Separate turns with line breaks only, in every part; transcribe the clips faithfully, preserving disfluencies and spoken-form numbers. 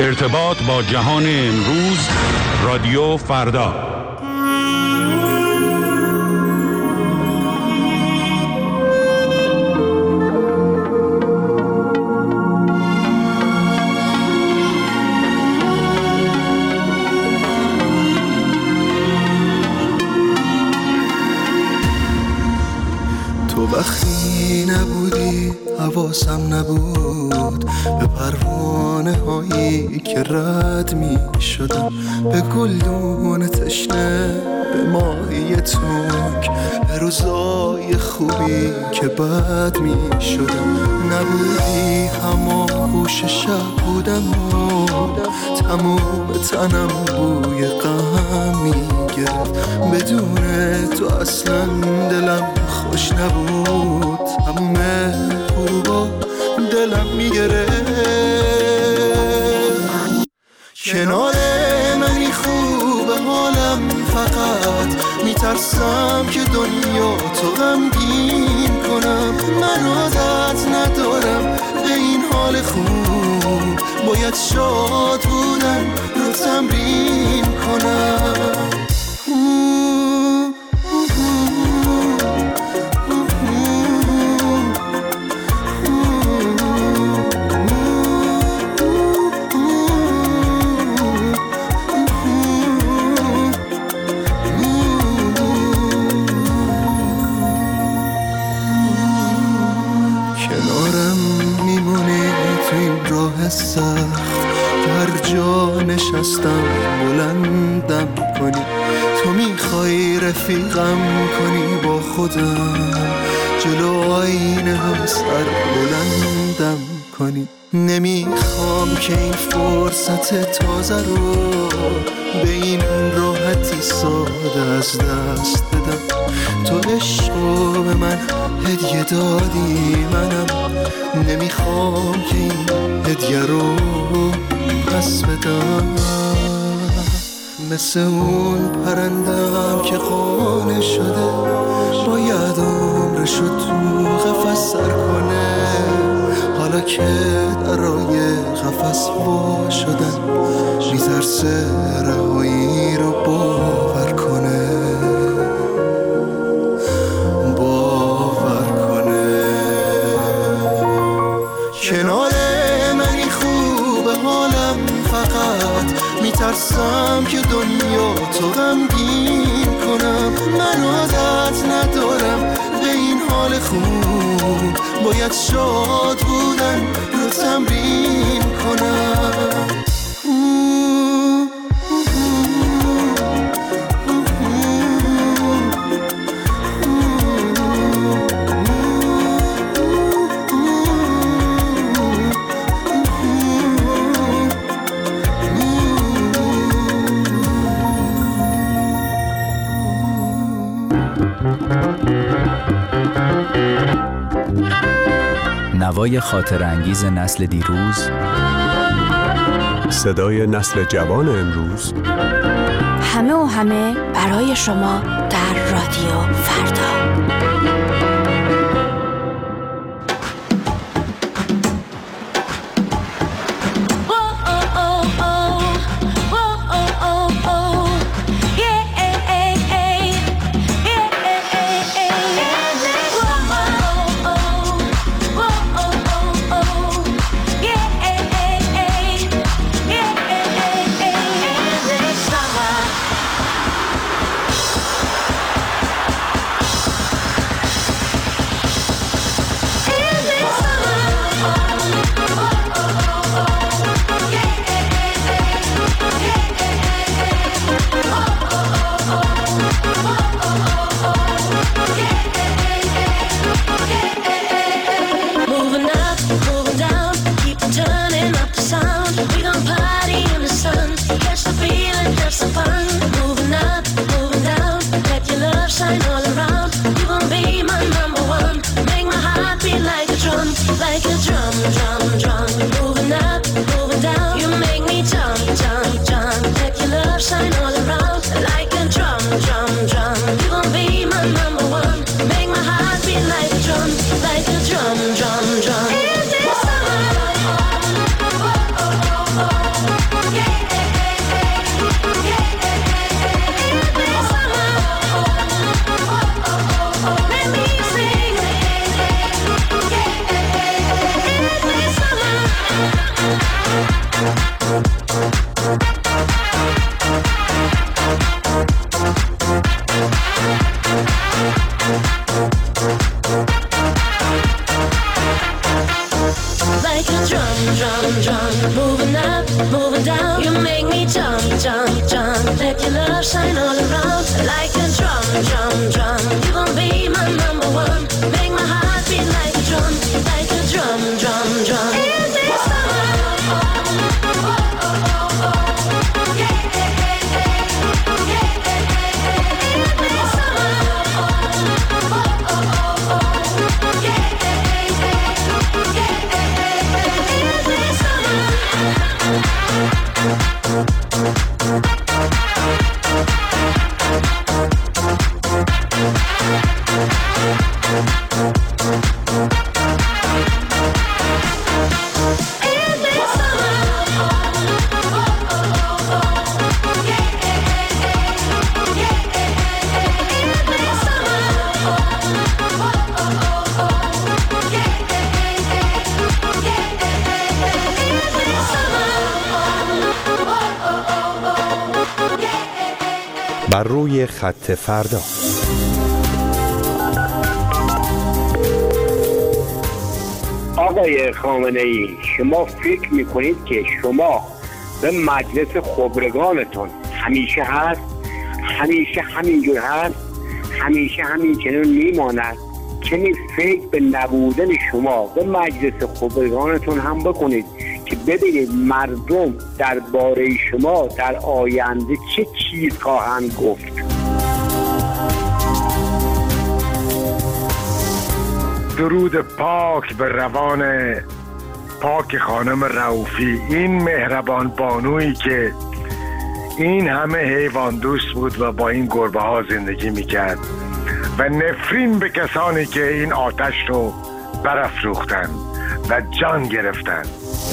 ارتباط با جهان امروز، رادیو فردا.
تو وقتی نبودی حواسم نبود به پروانه هایی که رد می شدم، به گلدون تشنه، به ماهی تنگ، به روزای خوبی که بد می شدم. نبودی هما گوش شب بودم و تموم تنم بوی غم می گرفت. بدون تو اصلا دلم خوش نبود، تموم غروبا دلم میگرفت. کنار منی خوبه حالم، فقط میترسم که دنیا تو غمگین کنم. من عادت ندارم به این حال خوب، باید شاد بودن رو تمرین کنم. سخت که هر جا نشستم بلندم کنی. تو میخوای رفیقم کنی با خودم، جلو آینه هم سر بلندم کنی. نمیخوام که این فرصت تازه رو به این راحتی ساده از دست بدم. تو عشقو به من هدیه دادی، منم نمیخوام که این هدیه رو پس بدم. مثل اون پرندم که قانع شده، باید عمرشو تو قفس سر کنه. حالا که درای قفس وا شدن، میترسه رهایی رو باور کنه. باور کنه کنار منی خوبه حالم، فقط میترسم که دنیا تو غمگین کنم. من عادت ندارم به این حال خوب، باید شاد بودن رو تمرین کنم.
نوای خاطر انگیز نسل دیروز،
صدای نسل جوان امروز،
همه و همه برای شما در رادیو فردا.
drum, drum. Moving up, moving down. You make me jump, jump, jump. Let your love shine all around like a drum, drum, drum. You gon' be my number one. Make my heart beat like a drum, like a drum, drum, drum. In this summer, oh, oh, oh, oh, oh. Yeah, yeah, yeah, yeah. Yeah, yeah, yeah, yeah. In this summer, oh, oh, oh, oh, oh. Yeah, yeah, yeah, yeah. Yeah, yeah, yeah, yeah. In this summer.
بر روی خط فردا.
آقای خامنه‌ای، شما فکر میکنید که شما به مجلس خبرگانتون همیشه هست، همیشه همینجور هست، همیشه همین چنین میماند؟ چنین فکر به نبودن شما به مجلس خبرگانتون هم بکنید که ببینید مردم درباره شما در آینده چه چیز خواهند گفت.
درود پاک به روان پاک خانم رؤوفی، این مهربان بانویی که این همه حیوان دوست بود و با این گربه ها زندگی میکرد و نفرین به کسانی که این آتش رو برافروختن و جان گرفتن.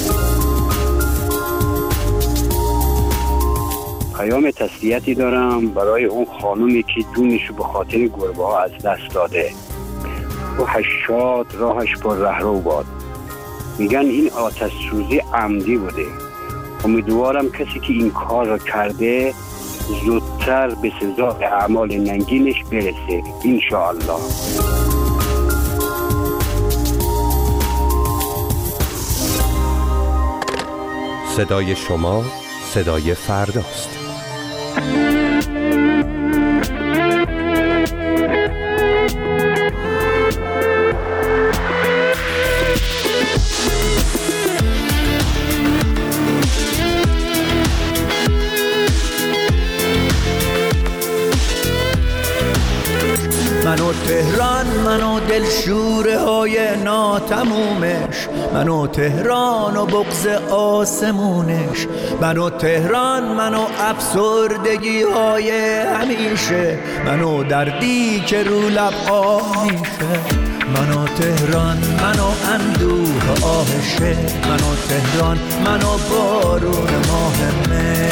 پیام تسلیتی دارم برای اون خانومی که جونشو به خاطر گربه ها از دست داده. روحش شاد، راهش پر رهرو باد. میگن این آتش سوزی عمدی بوده. امیدوارم کسی که این کار را کرده زودتر به سزای اعمال ننگینش برسه انشاءالله.
صدای شما صدای فرداست.
منو تهران، منو دلشوره های ناتمومش، منو تهران و بغض آسمونش، منو تهران، منو افسردگی های همیشه، منو دردی که رو لب آه میشه. منو تهران، منو اندوه آهشه، منو تهران، منو بارون ماه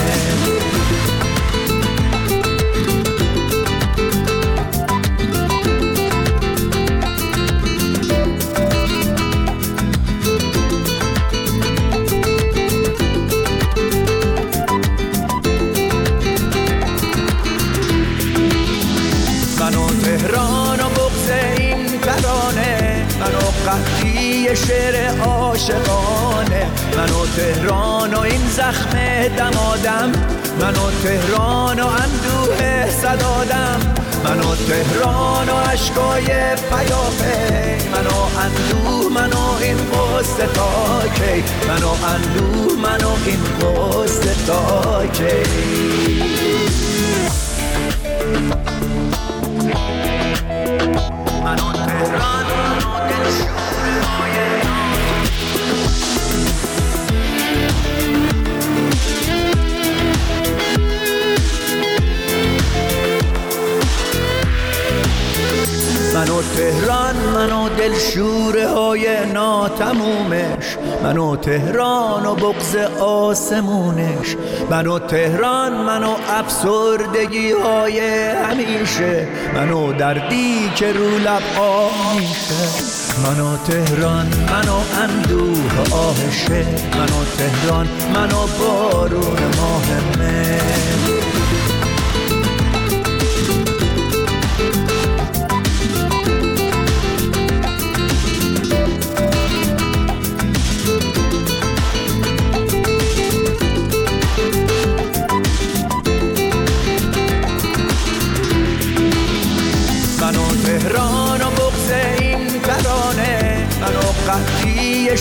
قهری شعر عاشقانه، منو تهران و این زخم دمادم، منو تهران و اندوه صدادم، منو تهران و عشقای پیاپی، منو اندوه، منو این قصه تا کی، منو اندوه، منو این قصه تا کی. منو تهران، منو دلشوره های منو تهران، منو دلشوره های ناتمومش، منو تهران و بغض آسمونش، منو تهران، منو افسردگی های همیشه، منو دردی که رو لب آه میشه. منو تهران، منو اندوه آهشه، منو تهران، منو بارون ماه مه.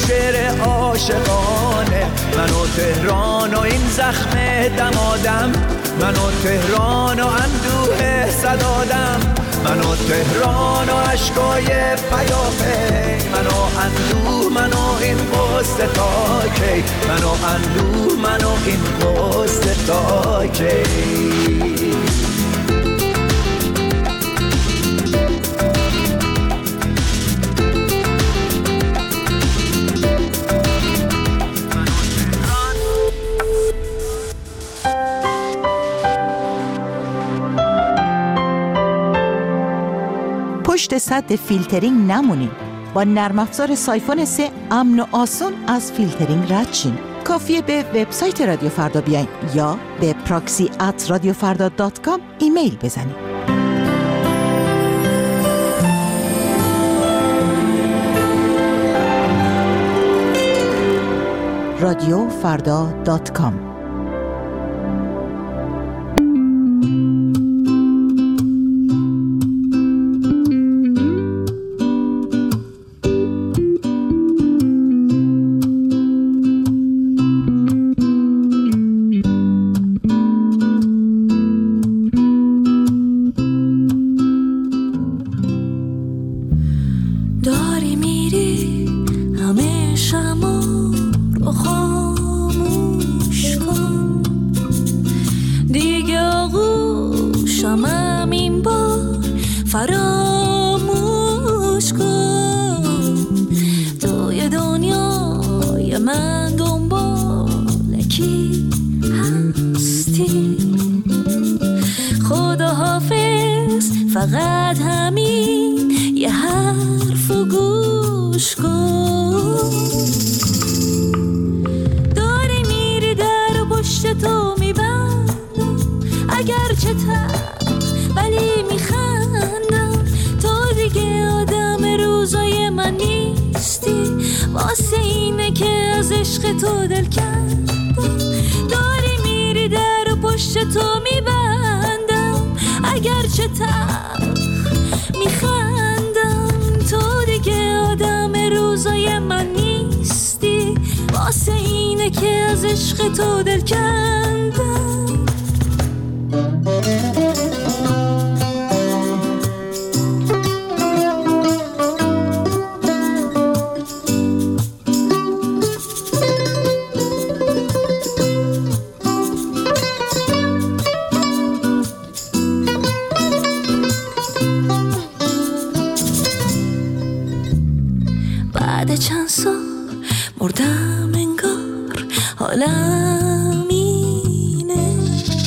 شعر عاشقانه. من و تهران و این زخم دمادم، من و تهران و اندوه صدادم، من و تهران و عشقای پیاپی، من و اندوه، من و این قصه تا کی، من و اندوه، من و این قصه تا کی.
پشت سد فیلترینگ نمونین. با نرم افزار سایفون سه امن و آسون از فیلترینگ رد شین. کافیه به وبسایت رادیو فردا بیاین یا به پراکسی ات رادیو فردا دات کام ایمیل بزنین. رادیو فردا دات کام.
فراموش کن توی دنیای من دنبال کی هستی. خدا حافظ فقط همین یه حرف و گوش کن. داری میری در و پشت تو میبندم اگرچه تر ولی میخندم. تو دیگه آدم روزای من نیستی واسه اینه که از عشق تو دل کندم. داری میری در و پشت تو میبندم اگرچه تر میخندم. تو دیگه آدم روزای من نیستی واسه اینه که از عشق تو دل کندم. بعد چند سال مردم انگار حالم اینه.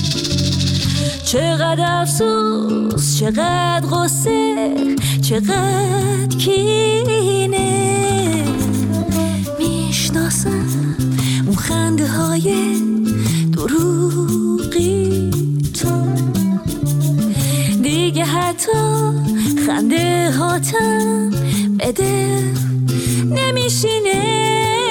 چقدر افسوس، چقدر غصه، چقدر کینه. میشناسم اون خنده های دروغی تو، دیگه حتی خنده هاتم بده نمیشینه.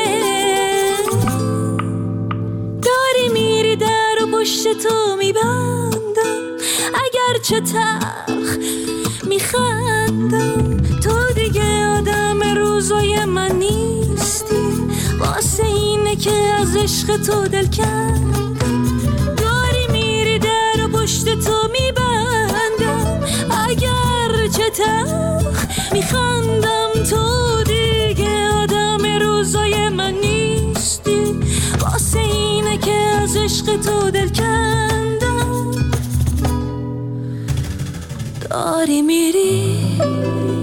داری میری در و پشت تو میبندم اگرچه تلخ میخندم. تو دیگه آدم روزای من نیستی واسه اینه که از عشق تو دل کندم. داری میری در و پشت تو میبندم اگرچه تلخ میخندم. تو دیگه آدم روزای من نیستی واسه اینه که از عشق تو دل کندم. داری میری